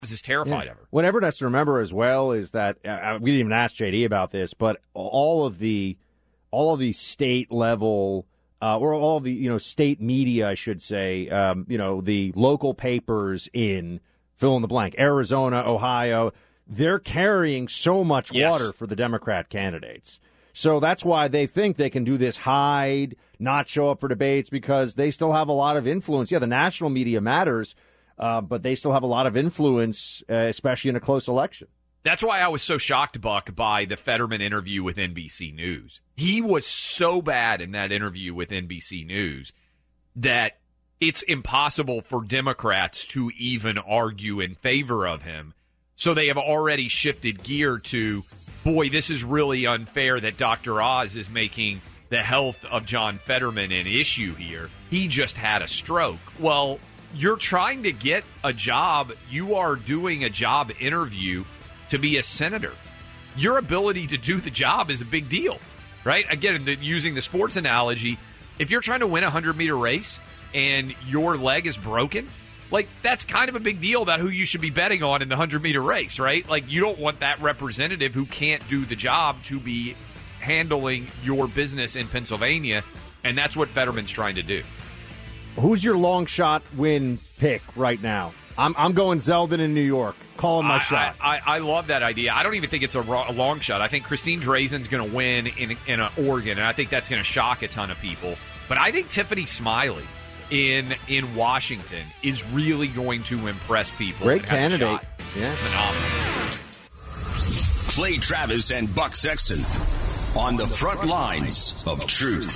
is terrified of her. What everyone has to remember as well is that we didn't even ask JD about this, but all of the state level or all of the state media, I should say, the local papers in fill in the blank, Arizona, Ohio, they're carrying so much water for the Democrat candidates. So that's why they think they can do this hide, not show up for debates, because they still have a lot of influence. Yeah, the national media matters. But they still have a lot of influence, especially in a close election. That's why I was so shocked, Buck, by the Fetterman interview with NBC News. He was so bad in that interview with NBC News that it's impossible for Democrats to even argue in favor of him. So they have already shifted gear to, boy, this is really unfair that Dr. Oz is making the health of John Fetterman an issue here. He just had a stroke. Well, you're trying to get a job. You are doing a job interview to be a senator. Your ability to do the job is a big deal, right? Again, using the sports analogy, if you're trying to win a 100-meter race and your leg is broken, like, that's kind of a big deal about who you should be betting on in the 100-meter race, right? Like, you don't want that representative who can't do the job to be handling your business in Pennsylvania, and that's what Fetterman's trying to do. Who's your long shot win pick right now? I'm going Zeldin in New York. Calling my shot. I love that idea. I don't even think it's a long shot. I think Christine Drazen's going to win in Oregon, and I think that's going to shock a ton of people. But I think Tiffany Smiley in Washington is really going to impress people. Great candidate. Yeah. Phenomenal. Clay Travis and Buck Sexton on the front lines of truth.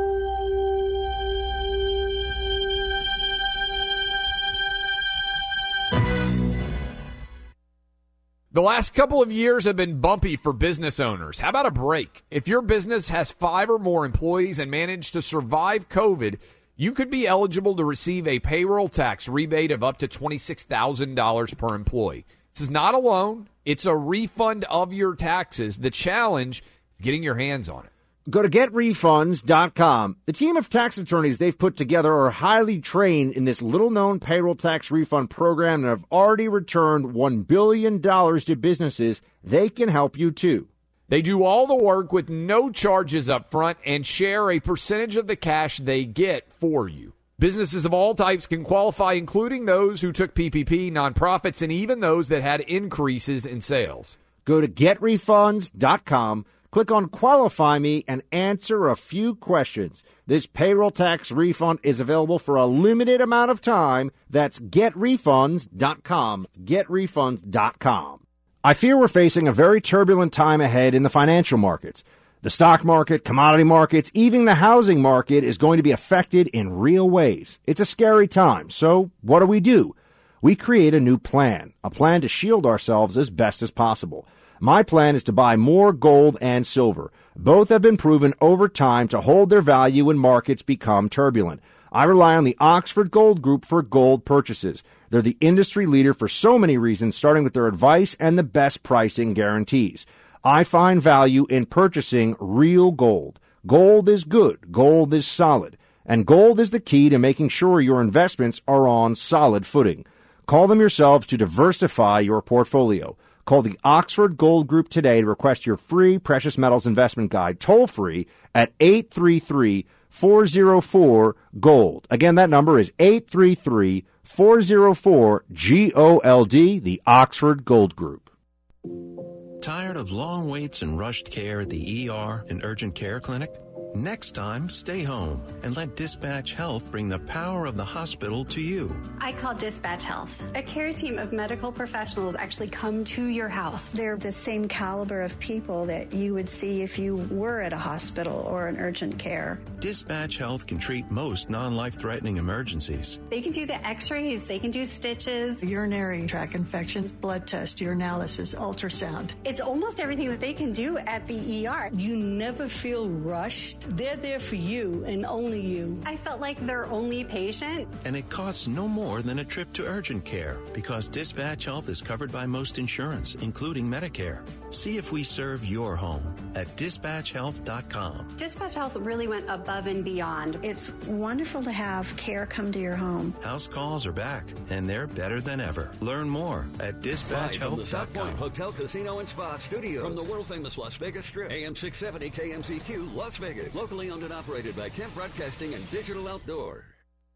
The last couple of years have been bumpy for business owners. How about a break? If your business has 5 or more employees and managed to survive COVID, you could be eligible to receive a payroll tax rebate of up to $26,000 per employee. This is not a loan. It's a refund of your taxes. The challenge is getting your hands on it. Go to getrefunds.com. The team of tax attorneys they've put together are highly trained in this little-known payroll tax refund program and have already returned $1 billion to businesses. They can help you, too. They do all the work with no charges up front and share a percentage of the cash they get for you. Businesses of all types can qualify, including those who took PPP, nonprofits, and even those that had increases in sales. Go to getrefunds.com. Click on Qualify Me and answer a few questions. This payroll tax refund is available for a limited amount of time. That's getrefunds.com. Getrefunds.com. I fear we're facing a very turbulent time ahead in the financial markets. The stock market, commodity markets, even the housing market is going to be affected in real ways. It's a scary time. So what do? We create a new plan, a plan to shield ourselves as best as possible. My plan is to buy more gold and silver. Both have been proven over time to hold their value when markets become turbulent. I rely on the Oxford Gold Group for gold purchases. They're the industry leader for so many reasons, starting with their advice and the best pricing guarantees. I find value in purchasing real gold. Gold is good. Gold is solid. And gold is the key to making sure your investments are on solid footing. Call them yourselves to diversify your portfolio. Call the Oxford Gold Group today to request your free precious metals investment guide, toll-free at 833-404-GOLD. Again, that number is 833-404-GOLD, the Oxford Gold Group. Tired of long waits and rushed care at the ER and urgent care clinic? Next time, stay home and let Dispatch Health bring the power of the hospital to you. I call Dispatch Health. A care team of medical professionals actually come to your house. They're the same caliber of people that you would see if you were at a hospital or an urgent care. Dispatch Health can treat most non-life-threatening emergencies. They can do the x-rays, they can do stitches, urinary tract infections, blood test, urinalysis, ultrasound. It's almost everything that they can do at the ER. You never feel rushed. They're there for you and only you. I felt like their only patient. And it costs no more than a trip to urgent care because Dispatch Health is covered by most insurance, including Medicare. See if we serve your home at dispatchhealth.com. Dispatch Health really went above above and beyond. It's wonderful to have care come to your home. House calls are back, and they're better than ever. Learn more at From the South Point dispatchhealth.com. Hotel, Casino, and Spa Studios. From the world-famous Las Vegas Strip. AM 670 KMCQ, Las Vegas. Locally owned and operated by Kemp Broadcasting and Digital Outdoor.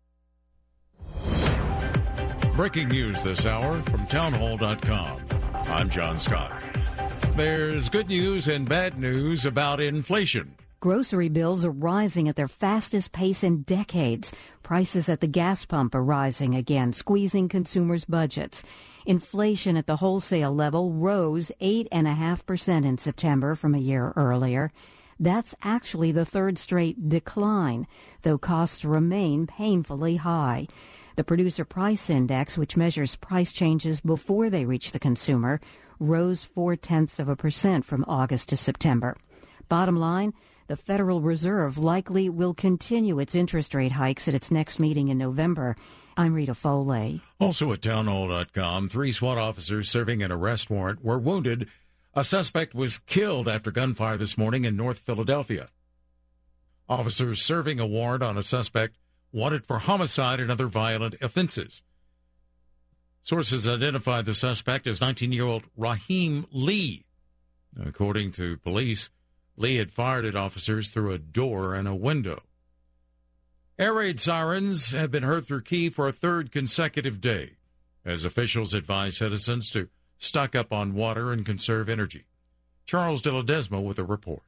Breaking news this hour from townhall.com. I'm John Scott. There's good news and bad news about inflation. Grocery bills are rising at their fastest pace in decades. Prices at the gas pump are rising again, squeezing consumers' budgets. Inflation at the wholesale level rose 8.5% in September from a year earlier. That's actually the third straight decline, though costs remain painfully high. The Producer Price Index, which measures price changes before they reach the consumer, rose 0.4% from August to September. Bottom line, the Federal Reserve likely will continue its interest rate hikes at its next meeting in November. I'm Rita Foley. Also at townhall.com, 3 SWAT officers serving an arrest warrant were wounded. A suspect was killed after gunfire this morning in North Philadelphia. Officers serving a warrant on a suspect wanted for homicide and other violent offenses. Sources identified the suspect as 19-year-old Raheem Lee. According to police, Lee had fired at officers through a door and a window. Air raid sirens have been heard through Kyiv for a third consecutive day, as officials advise citizens to stock up on water and conserve energy. Charles de Ledesma with a report.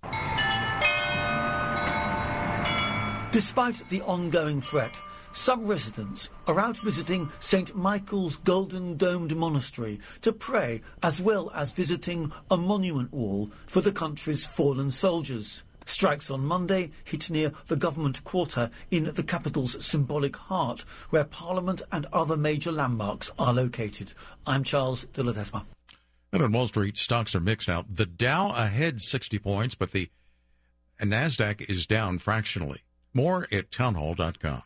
Despite the ongoing threat, some residents are out visiting St. Michael's Golden Domed Monastery to pray, as well as visiting a monument wall for the country's fallen soldiers. Strikes on Monday hit near the government quarter in the capital's symbolic heart, where Parliament and other major landmarks are located. I'm Charles de Ledesma. And on Wall Street, stocks are mixed now. The Dow ahead 60 points, but the NASDAQ is down fractionally. More at townhall.com.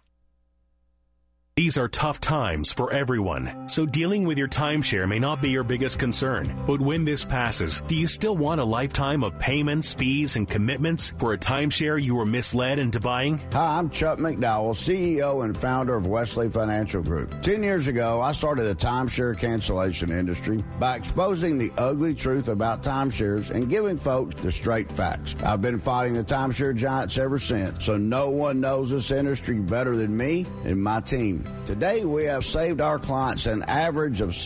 These are tough times for everyone, so dealing with your timeshare may not be your biggest concern. But when this passes, do you still want a lifetime of payments, fees, and commitments for a timeshare you were misled into buying? Hi, I'm Chuck McDowell, CEO and founder of Wesley Financial Group. 10 years ago, I started the timeshare cancellation industry by exposing the ugly truth about timeshares and giving folks the straight facts. I've been fighting the timeshare giants ever since, so no one knows this industry better than me and my team. Today, we have saved our clients an average of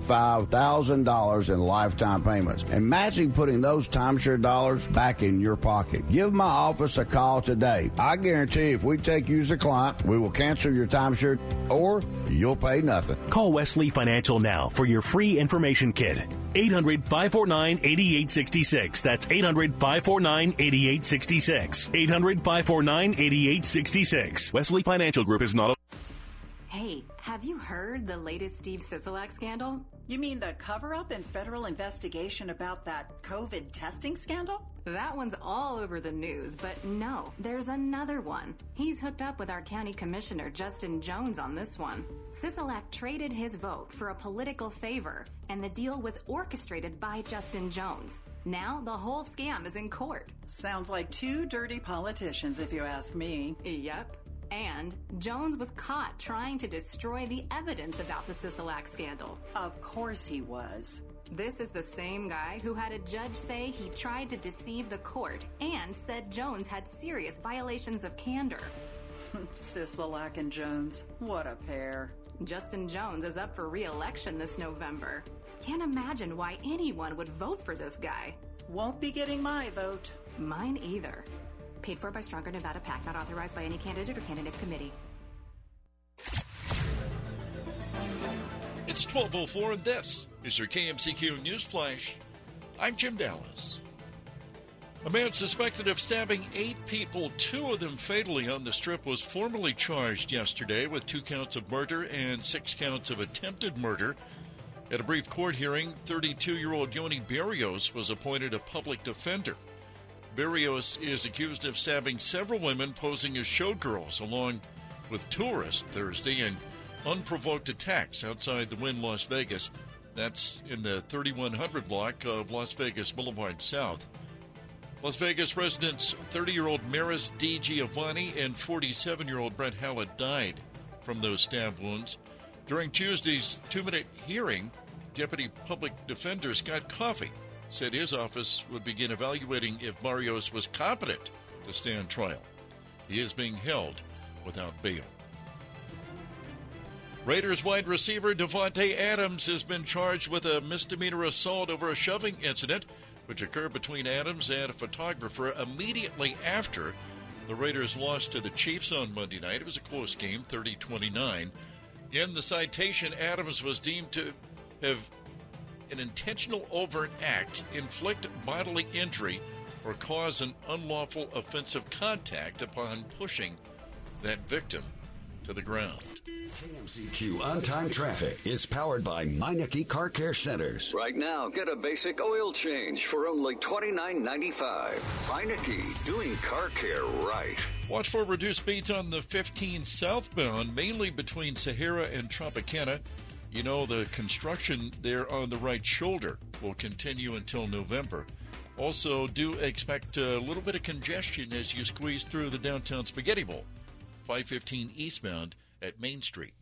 $65,000 in lifetime payments. Imagine putting those timeshare dollars back in your pocket. Give my office a call today. I guarantee if we take you as a client, we will cancel your timeshare or you'll pay nothing. Call Wesley Financial now for your free information kit. 800-549-8866. That's 800-549-8866. 800-549-8866. Wesley Financial Group is not a... Hey, have you heard the latest Steve Sisolak scandal? You mean the cover-up and federal investigation about that COVID testing scandal? That one's all over the news, but no, there's another one. He's hooked up with our county commissioner, Justin Jones, on this one. Sisolak traded his vote for a political favor, and the deal was orchestrated by Justin Jones. Now the whole scam is in court. Sounds like 2 dirty politicians, if you ask me. Yep. And Jones was caught trying to destroy the evidence about the Sisolak scandal. Of course he was. This is the same guy who had a judge say he tried to deceive the court and said Jones had serious violations of candor. Sisolak and Jones, what a pair. Justin Jones is up for re-election this November. Can't imagine why anyone would vote for this guy. Won't be getting my vote. Mine either. Paid for by Stronger Nevada PAC, not authorized by any candidate or candidates committee. It's 12:04 and this is your KMCQ News Flash. I'm Jim Dallas. A man suspected of stabbing 8 people, 2 of them fatally on the Strip, was formally charged yesterday with 2 counts of murder and 6 counts of attempted murder. At a brief court hearing, 32-year-old Yoni Berrios was appointed a public defender. Berrios is accused of stabbing several women posing as showgirls along with tourists Thursday in unprovoked attacks outside the Wynn Las Vegas. That's in the 3100 block of Las Vegas Boulevard South. Las Vegas residents 30-year-old Maris DiGiovanni and 47-year-old Brent Hallett died from those stab wounds. During Tuesday's 2-minute hearing, Deputy Public Defender Scott Coffey said his office would begin evaluating if Barrios was competent to stand trial. He is being held without bail. Raiders wide receiver Davante Adams has been charged with a misdemeanor assault over a shoving incident which occurred between Adams and a photographer immediately after the Raiders lost to the Chiefs on Monday night. It was a close game, 30-29. In the citation, Adams was deemed to have an intentional overt act, inflict bodily injury, or cause an unlawful offensive contact upon pushing that victim to the ground. KMCQ On-Time Traffic is powered by Meineke Car Care Centers. Right now, get a basic oil change for only $29.95. Meineke, doing car care right. Watch for reduced speeds on the 15 southbound, mainly between Sahara and Tropicana. You know, the construction there on the right shoulder will continue until November. Also, do expect a little bit of congestion as you squeeze through the downtown Spaghetti Bowl. 515 eastbound at Main Street.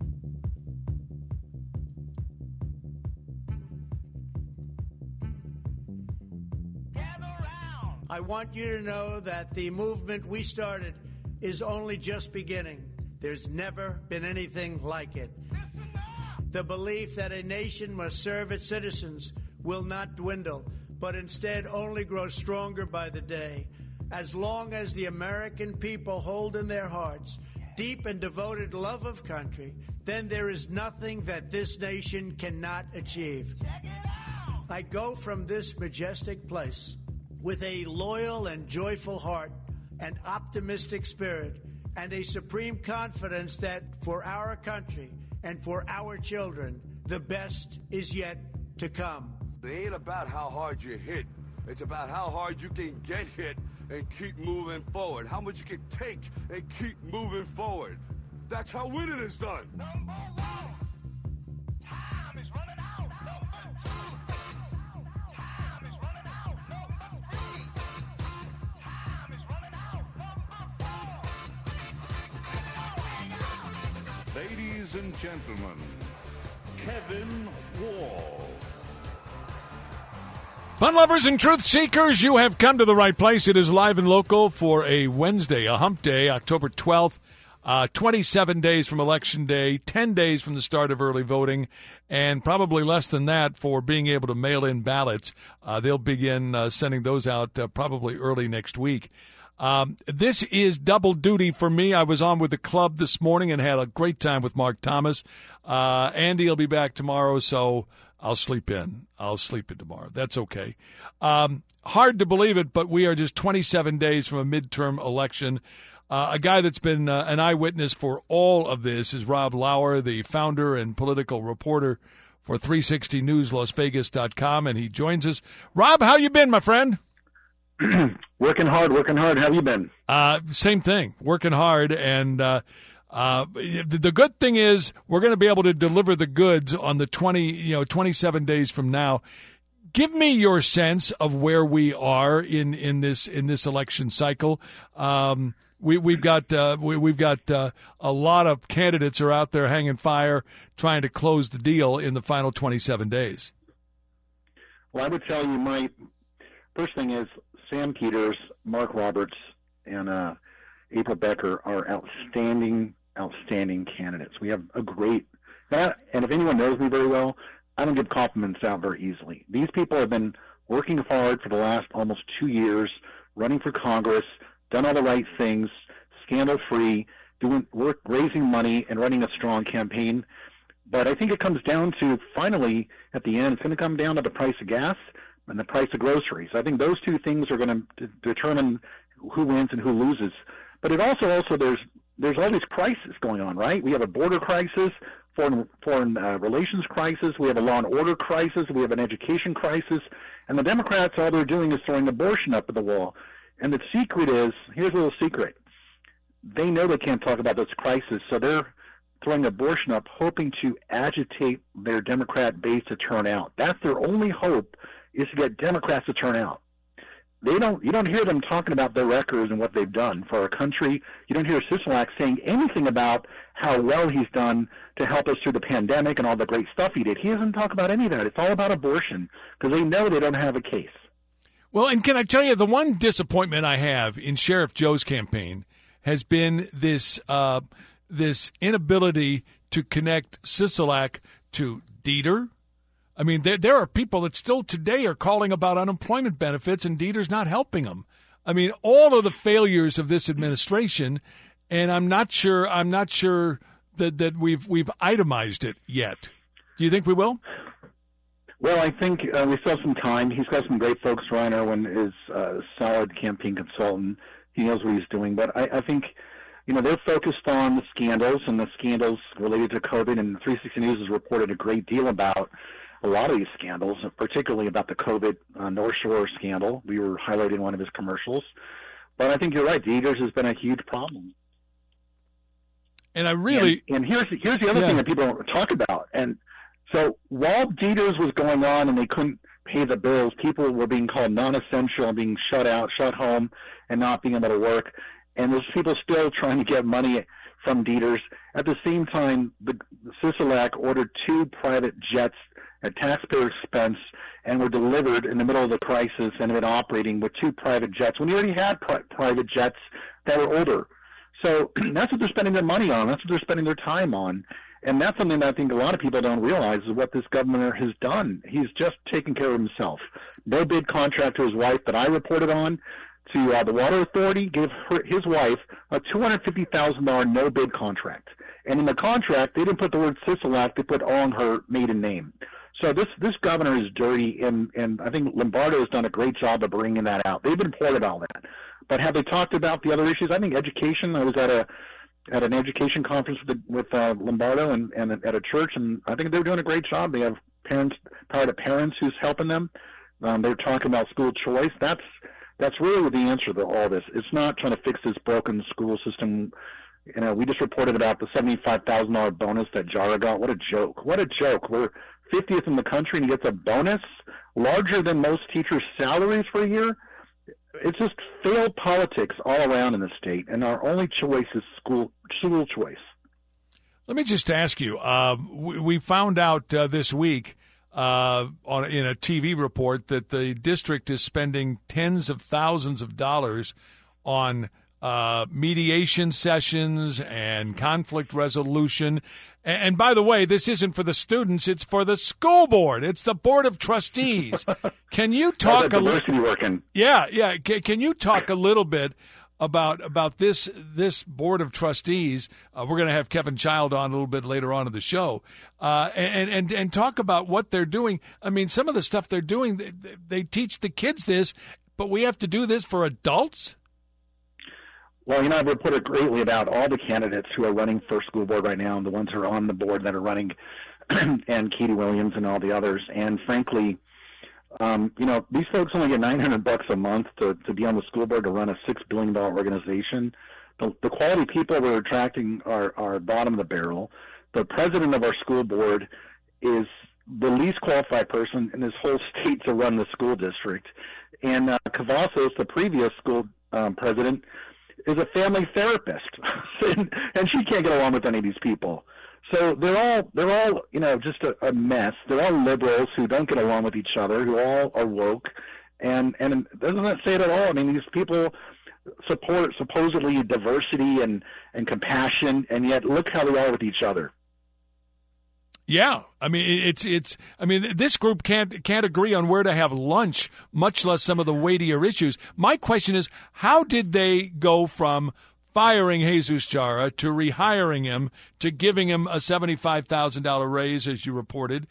I want you to know that the movement we started is only just beginning. There's never been anything like it. The belief that a nation must serve its citizens will not dwindle, but instead only grow stronger by the day. As long as the American people hold in their hearts deep and devoted love of country, then there is nothing that this nation cannot achieve. I go from this majestic place with a loyal and joyful heart, an optimistic spirit, and a supreme confidence that for our country and for our children, the best is yet to come. It ain't about how hard you hit. It's about how hard you can get hit and keep moving forward. How much you can take and keep moving forward. That's how winning is done. Number one, time is running out. Number two, time is running out. Number three, time is running out. Number four. Ladies and gentlemen, Kevin Wall. Fun lovers and truth seekers, you have come to the right place. It is live and local for a Wednesday, a hump day, October 12th, 27 days from Election Day, 10 days from the start of early voting, and probably less than that for being able to mail in ballots. They'll begin sending those out probably early next week. This is double duty for me. I was on with the club this morning and had a great time with Mark Thomas. Andy will be back tomorrow, so I'll sleep in. Tomorrow. That's okay. Hard to believe it, but we are just 27 days from a midterm election. A guy that's been an eyewitness for all of this is Rob Lauer, the founder and political reporter for 360newslasvegas.com, and he joins us. Rob, how you been, my friend? Working hard. How have you been? Same thing, working hard, and the good thing is we're going to be able to deliver the goods on the 27 days from now. Give me your sense of where we are in this election cycle. We've got a lot of candidates are out there hanging fire, trying to close the deal in the final 27 days. Well, I would tell you my first thing is Sam Peters, Mark Roberts, and April Becker are outstanding candidates. We have a great that, and if anyone knows me very well, I don't give compliments out very easily. These people have been working hard for the last almost 2 years, running for Congress, done all the right things, scandal-free, doing work, raising money, and running a strong campaign. But I think it comes down to, finally, at the end, it's going to come down to the price of gas and the price of groceries. I think those two things are going to determine who wins and who loses. But it also there's all these crises going on, right? We have a border crisis, foreign relations crisis. We have a law and order crisis. We have an education crisis. And the Democrats, all they're doing is throwing abortion up at the wall. And the secret is, here's a little secret. They know they can't talk about this crisis, so they're throwing abortion up, hoping to agitate their Democrat base to turn out. That's their only hope, is to get Democrats to turn out. you don't hear them talking about their records and what they've done for our country. You don't hear Sisolak saying anything about how well he's done to help us through the pandemic and all the great stuff he did. He doesn't talk about any of that. It's all about abortion because they know they don't have a case. Well, and can I tell you, the one disappointment I have in Sheriff Joe's campaign has been this inability to connect Sisolak to Dieter. I mean, there are people that still today are calling about unemployment benefits, and Dieter's not helping them. I mean, all of the failures of this administration, and I'm not sure that we've itemized it yet. Do you think we will? Well, I think we still have some time. He's got some great folks. Ryan Irwin is a solid campaign consultant. He knows what he's doing. But I think, they're focused on the scandals and the scandals related to COVID, and 360 News has reported a great deal about a lot of these scandals, particularly about the COVID North Shore scandal. We were highlighting one of his commercials. But I think you're right. Dieters has been a huge problem. And I really... And here's the other thing that people don't talk about. And so while Dieters was going on and they couldn't pay the bills, people were being called non-essential and being shut home and not being able to work. And there's people still trying to get money from Dieters. At the same time, the Sisolak ordered 2 private jets at taxpayer expense and were delivered in the middle of the crisis and had been operating with 2 private jets when you already had private jets that were older. So that's what they're spending their money on. That's what they're spending their time on. And that's something that I think a lot of people don't realize is what this governor has done. He's just taken care of himself. No bid contract to his wife that I reported on to the Water Authority, gave his wife a $250,000 no bid contract. And in the contract, they didn't put the word Sisolak, they put on her maiden name. So this governor is dirty, and I think Lombardo has done a great job of bringing that out. They've reported all that. But have they talked about the other issues? I think education. I was at an education conference with Lombardo and at a church, and I think they're doing a great job. They have power to parents who's helping them. They're talking about school choice. That's really the answer to all this. It's not trying to fix this broken school system. We just reported about the $75,000 bonus that Jara got. What a joke. What a joke. We're 50th in the country and he gets a bonus larger than most teachers' salaries for a year. It's just failed politics all around in the state, and our only choice is school choice. Let me just ask you, we found out this week in a TV report that the district is spending tens of thousands of dollars on mediation sessions and conflict resolution. And by the way, this isn't for the students, it's for the school board. It's the board of trustees. Can you talk a little? Yeah. Can you talk a little bit about this board of trustees? We're going to have Kevin Child on a little bit later on in the show, and talk about what they're doing. I mean, some of the stuff they're doing, they teach the kids this, but we have to do this for adults. Well, I've reported greatly about all the candidates who are running for school board right now and the ones who are on the board that are running and Katie Williams and all the others. And frankly, these folks only get $900 a month to be on the school board to run a $6 billion organization. The quality people we're attracting are bottom of the barrel. The president of our school board is the least qualified person in this whole state to run the school district. And Cavazos, the previous school president, is a family therapist, and she can't get along with any of these people. So they're all just a mess. They're all liberals who don't get along with each other, who all are woke, and doesn't that say it at all? I mean, these people support supposedly diversity and compassion, and yet look how they are with each other. Yeah, I mean this group can't agree on where to have lunch, much less some of the weightier issues. My question is, how did they go from firing Jesus Jara to rehiring him to giving him a $75,000 raise, as you reported?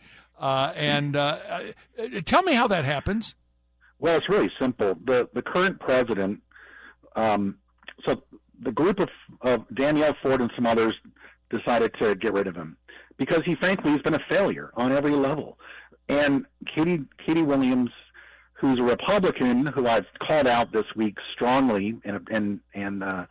Tell me how that happens. Well, it's really simple. The current president, so the group of Danielle Ford and some others decided to get rid of him, because he frankly has been a failure on every level. And Katie Williams, who's a Republican, who I've called out this week strongly, and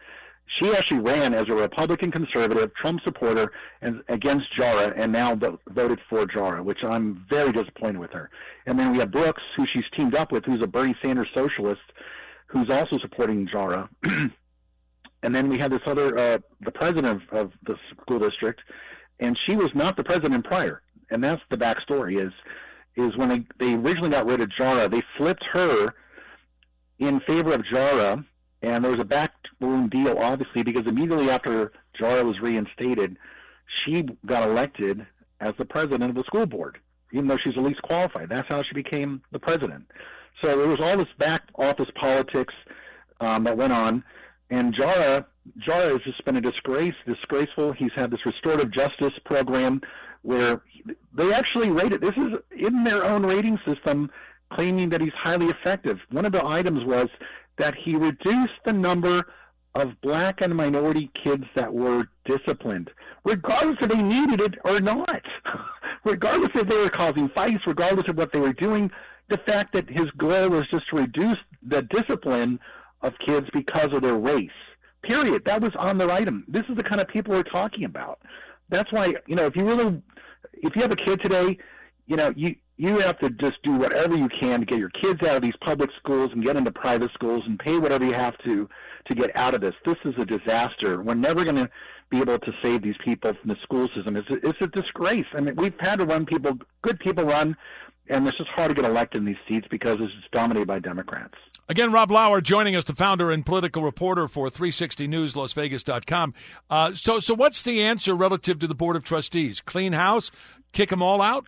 She actually ran as a Republican conservative, Trump supporter, and against Jara, and now voted for Jara, which I'm very disappointed with her. And then we have Brooks, who she's teamed up with, who's a Bernie Sanders socialist, who's also supporting Jara. And then we have this other, the president of the school district, and she was not the president prior. And that's the backstory, is when they originally got rid of Jara, they flipped her in favor of Jara, and there was a backroom deal, obviously, because immediately after Jara was reinstated, she got elected as the president of the school board, even though she's the least qualified. That's how she became the president. So there was all this back office politics that went on. And Jara has just been disgraceful. He's had this restorative justice program where they actually rated, this is in their own rating system, claiming that he's highly effective. One of the items was that he reduced the number of black and minority kids that were disciplined, regardless if they needed it or not, regardless if they were causing fights, regardless of what they were doing. The fact that his goal was just to reduce the discipline of kids because of their race, period. That was on their item. This is the kind of people we're talking about. That's why, if you have a kid today, you have to just do whatever you can to get your kids out of these public schools and get into private schools and pay whatever you have to get out of this. This is a disaster. We're never going to be able to save these people from the school system. It's a disgrace. I mean, we've had to run people, good people run, and it's just hard to get elected in these seats because it's just dominated by Democrats. Again, Rob Lauer joining us, the founder and political reporter for 360 News, LasVegas.com. So what's the answer relative to the Board of Trustees? Clean house? Kick them all out?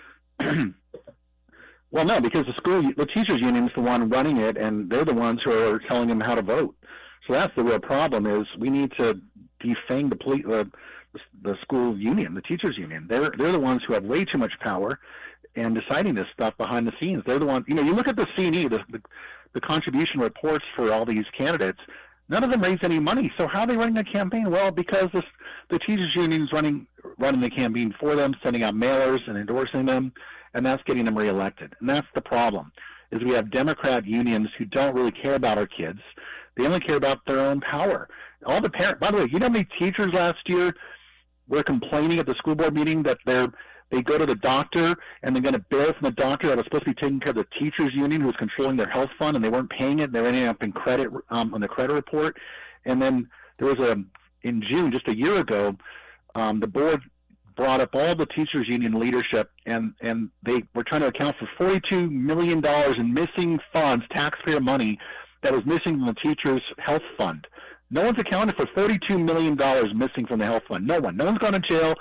Well, no, because the teachers union is the one running it, and they're the ones who are telling them how to vote. So that's the real problem, is we need to defang the school union, the teachers union. They're the ones who have way too much power and deciding this stuff behind the scenes. They're the ones, you look at the C&E, the contribution reports for all these candidates, none of them raise any money. So how are they running a campaign? Well, because the teachers union is running the campaign for them, sending out mailers and endorsing them, and that's getting them reelected. And that's the problem, is we have Democrat unions who don't really care about our kids. They only care about their own power. All the parents, by the way, you know how many teachers last year were complaining at the school board meeting that they go to the doctor and they're going to bill from the doctor that was supposed to be taking care of the teachers union who was controlling their health fund, and they weren't paying it. They're ending up in credit on the credit report. And then there was in June, just a year ago, the board brought up all the teachers union leadership, and they were trying to account for $42 million in missing funds, taxpayer money, that was missing from the teachers' health fund. No one's accounted for $42 million missing from the health fund. No one. No one's gone to jail.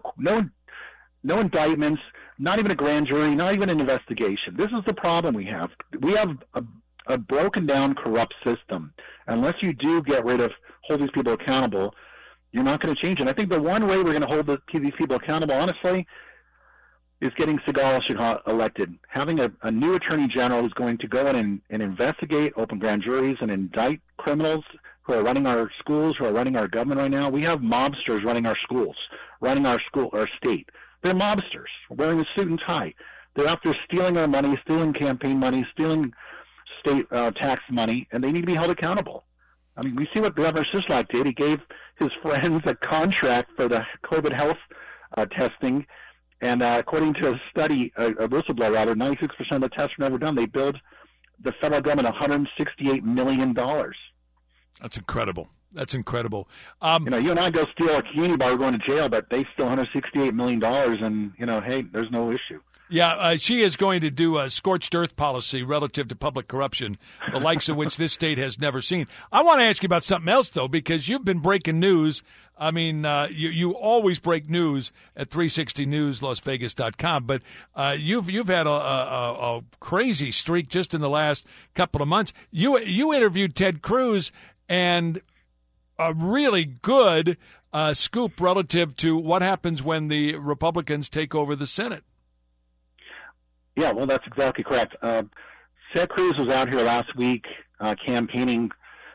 No indictments, not even a grand jury, not even an investigation. This is the problem we have. We have a broken down, corrupt system. Unless you do hold these people accountable, you're not going to change it. I think the one way we're going to hold these people accountable, honestly, is getting Segal elected. Having a new attorney general who's going to go in and investigate, open grand juries, and indict criminals who are running our schools, who are running our government right now. We have mobsters running our schools, running our state. They're mobsters, wearing a suit and tie. They're out there stealing our money, stealing campaign money, stealing state tax money, and they need to be held accountable. I mean, we see what Governor Sisolak did. He gave his friends a contract for the COVID health testing, and according to a study, a whistleblower rather, 96% of the tests were never done. They billed the federal government $168 million. That's incredible. That's incredible. You and I go steal a community bar, we're going to jail, but they steal $168 million, and, hey, there's no issue. Yeah, she is going to do a scorched earth policy relative to public corruption, the likes of which this state has never seen. I want to ask you about something else, though, because you've been breaking news. I mean, you always break news at 360 News, LasVegas.com, but you've had a crazy streak just in the last couple of months. You interviewed Ted Cruz, and a really good scoop relative to what happens when the Republicans take over the Senate. Yeah, well, that's exactly correct. Ted Cruz was out here last week campaigning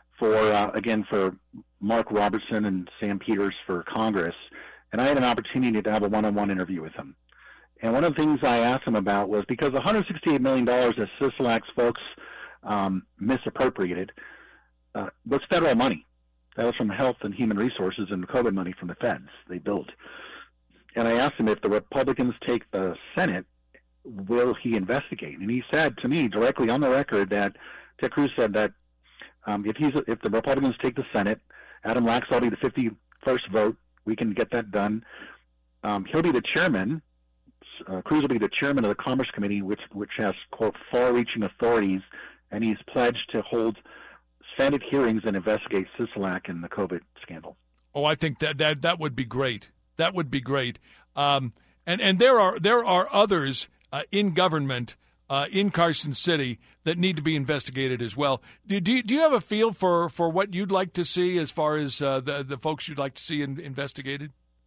for Mark Robertson and Sam Peters for Congress, and I had an opportunity to have a one-on-one interview with him. And one of the things I asked him about was, because $168 million that Sisolak's folks misappropriated was federal money. That was from Health and Human Resources and COVID money from the feds they built. And I asked him, if the Republicans take the Senate, will he investigate? And he said to me directly on the record that Ted Cruz said that if the Republicans take the Senate, Adam Laxalt will be the 51st vote. We can get that done. He'll be the chairman. Cruz will be the chairman of the Commerce Committee, which has, quote, far-reaching authorities, and he's pledged to hold Senate hearings and investigate Sisolak and the COVID scandal. Oh, I think that would be great. That would be great. And there are others in government in Carson City that need to be investigated as well. Do you have a feel for what you'd like to see as far as the folks you'd like to see investigated?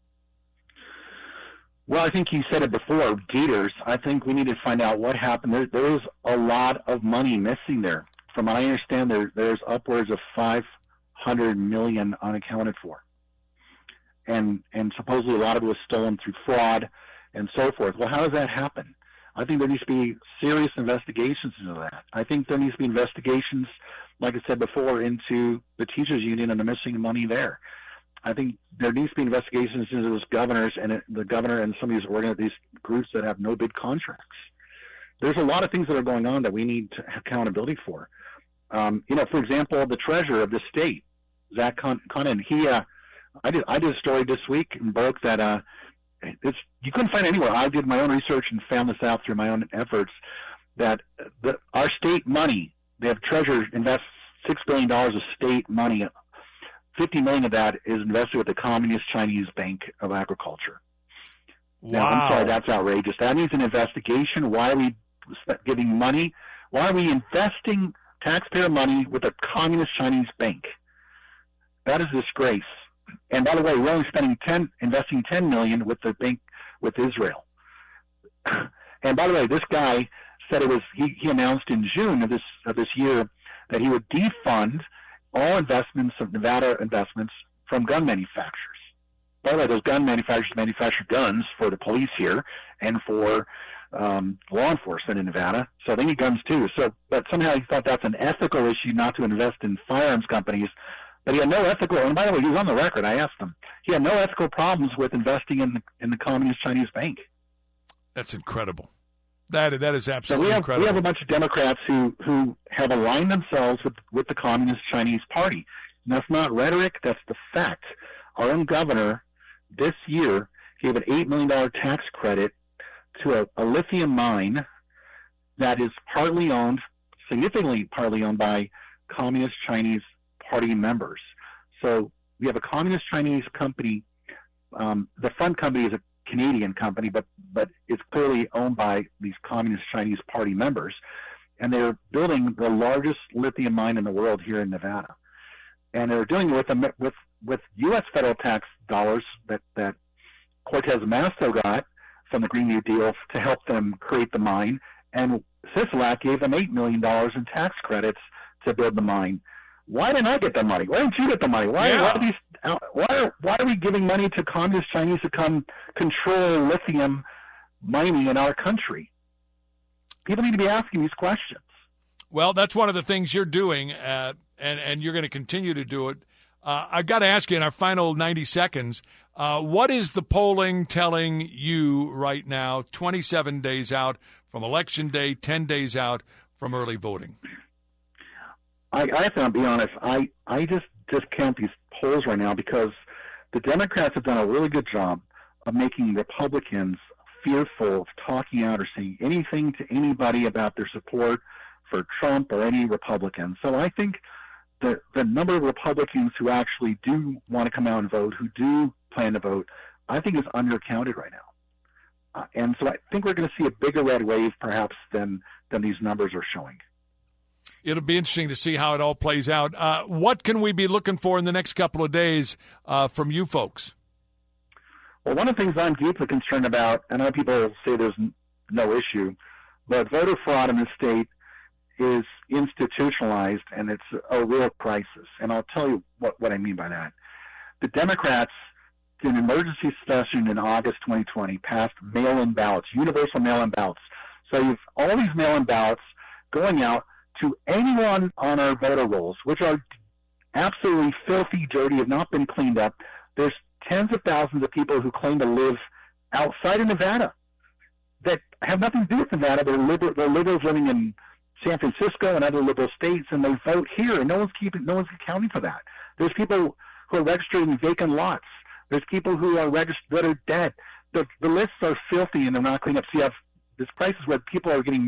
Well, I think you said it before, Gators. I think we need to find out what happened. There's a lot of money missing there. From what I understand, there's upwards of $500 million unaccounted for. And supposedly a lot of it was stolen through fraud and so forth. Well, how does that happen? I think there needs to be serious investigations into that. I think there needs to be investigations, like I said before, into the teachers union and the missing money there. I think there needs to be investigations into those governors and the governor and some of these groups that have no bid contracts. There's a lot of things that are going on that we need accountability for. For example, the treasurer of the state, Zach Conant, I did a story this week and broke that you couldn't find it anywhere. I did my own research and found this out through my own efforts that our state money, the treasurer invests $6 billion of state money. $50 million of that is invested with the Communist Chinese Bank of Agriculture. Wow. Now, I'm sorry, that's outrageous. That needs an investigation. Why are we giving money? Why are we investing taxpayer money with a Communist Chinese Bank? That is a disgrace. And by the way, we're only investing $10 million with the bank with Israel. And by the way, this guy said he announced in June of this year that he would defund all investments of Nevada investments from gun manufacturers. By the way, those gun manufacturers manufacture guns for the police here and for law enforcement in Nevada, so they need guns too. But somehow he thought that's an ethical issue not to invest in firearms companies. But he had no ethical, and by the way, he was on the record, I asked him, he had no ethical problems with investing in the Communist Chinese Bank. That's incredible. That is absolutely incredible. We have a bunch of Democrats who have aligned themselves with the Communist Chinese Party. And that's not rhetoric, that's the fact. Our own governor this year gave an $8 million tax credit to a lithium mine that is significantly partly owned by Communist Chinese Party members. So we have a Communist Chinese company. The front company is a Canadian company, but it's clearly owned by these Communist Chinese Party members, and they're building the largest lithium mine in the world here in Nevada. And they're doing it with U.S. federal tax dollars that Cortez Masto got from the Green New Deal to help them create the mine, and Sisolak gave them $8 million in tax credits to build the mine. Why didn't I get the money? Why didn't you get the money? Why are we giving money to Communist Chinese to come control lithium mining in our country? People need to be asking these questions. Well, that's one of the things you're doing, and you're going to continue to do it. I've got to ask you in our final 90 seconds, what is the polling telling you right now, 27 days out from Election Day, 10 days out from early voting? I have to be honest. I just discount these polls right now because the Democrats have done a really good job of making Republicans fearful of talking out or saying anything to anybody about their support for Trump or any Republican. So I think the number of Republicans who actually do want to come out and vote, who do plan to vote, I think is undercounted right now. And so I think we're going to see a bigger red wave perhaps than these numbers are showing. It'll be interesting to see how it all plays out. What can we be looking for in the next couple of days from you folks? Well, one of the things I'm deeply concerned about, and I know people say there's no issue, but voter fraud in the state is institutionalized, and it's a real crisis. And I'll tell you what I mean by that. The Democrats, in an emergency session in August 2020, passed mail-in ballots, universal mail-in ballots. So you have all these mail-in ballots going out to anyone on our voter rolls, which are absolutely filthy, dirty, have not been cleaned up. There's tens of thousands of people who claim to live outside of Nevada that have nothing to do with Nevada. They're liberals living in San Francisco and other liberal states, and they vote here, and no one's accounting for that. There's people who are registering vacant lots. There's people who are registered that are dead. The lists are filthy, and they're not cleaned up. So you have this crisis where people are getting